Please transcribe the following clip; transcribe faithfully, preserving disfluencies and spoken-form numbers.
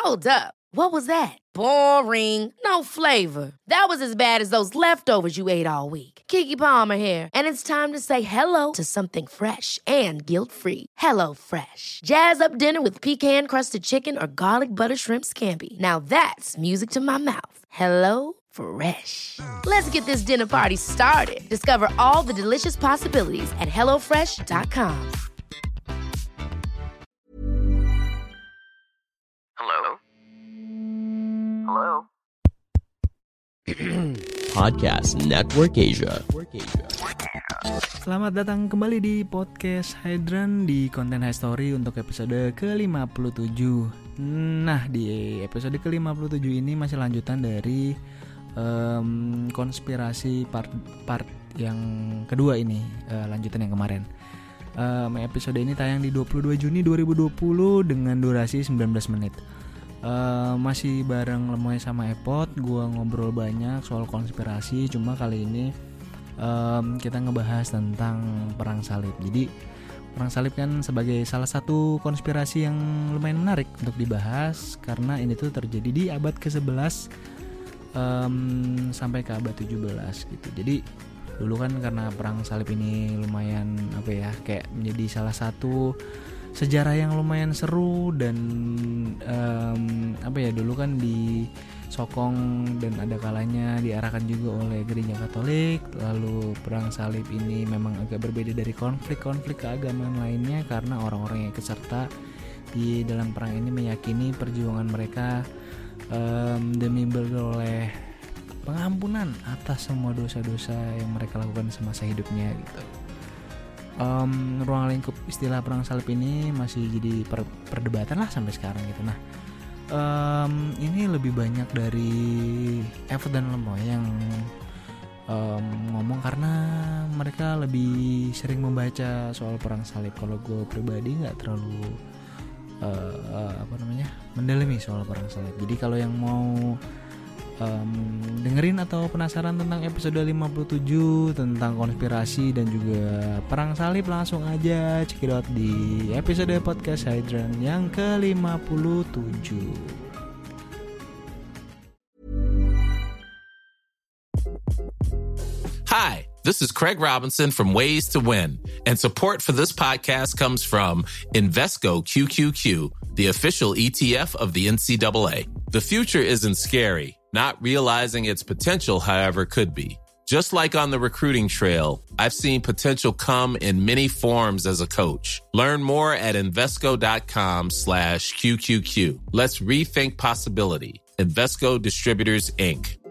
Hold up. What was that? Boring. No flavor. That was as bad as those leftovers you ate all week. Keke Palmer here, and it's time to say hello to something fresh and guilt-free. Hello Fresh. Jazz up dinner with pecan-crusted chicken or garlic butter shrimp scampi. Now that's music to my mouth. Hello Fresh. Let's get this dinner party started. Discover all the delicious possibilities at hello fresh dot com. Hello? Hello? Podcast Network Asia. Selamat datang kembali di podcast Hydran di konten High Story untuk episode ke lima puluh tujuh. Nah, di episode ke lima puluh tujuh ini masih lanjutan dari um, konspirasi part part yang kedua ini, uh, lanjutan yang kemarin. Um, episode ini tayang di dua puluh dua Juni dua ribu dua puluh dengan durasi sembilan belas menit. Uh, masih bareng Lemoy sama Epot, gua ngobrol banyak soal konspirasi. Cuma kali ini um, kita ngebahas tentang perang salib. Jadi perang salib kan sebagai salah satu konspirasi yang lumayan menarik untuk dibahas, karena ini tuh terjadi di abad ke sebelas um, sampai ke abad tujuh belas gitu. Jadi dulu kan karena perang salib ini lumayan apa ya, kayak menjadi salah satu sejarah yang lumayan seru dan um, apa ya, dulu kan disokong dan ada kalanya diarahkan juga oleh gereja Katolik. Lalu perang salib ini memang agak berbeda dari konflik-konflik keagamaan lainnya, karena orang-orang yang ikut serta di dalam perang ini meyakini perjuangan mereka um, demi beroleh pengampunan atas semua dosa-dosa yang mereka lakukan semasa hidupnya gitu. Um, ruang lingkup istilah perang salib ini masih jadi per- perdebatan lah sampai sekarang gitu. Nah, um, ini lebih banyak dari Evo dan Lemoy yang um, ngomong karena mereka lebih sering membaca soal perang salib. Kalau gue pribadi nggak terlalu uh, uh, apa namanya mendalami soal perang salib. Jadi kalau yang mau Um, dengerin atau penasaran tentang episode lima puluh tujuh tentang konspirasi dan juga perang salib, langsung aja check it out di episode podcast Hydran yang ke lima puluh tujuh. Hi, this is Craig Robinson from Ways to Win, and support for this podcast comes from Invesco Q Q Q, the official E T F of the N C double A. The future isn't scary. Not realizing its potential, however, could be. Just like on the recruiting trail, I've seen potential come in many forms as a coach. Learn more at Invesco.com slash QQQ. Let's rethink possibility. Invesco Distributors, Incorporated.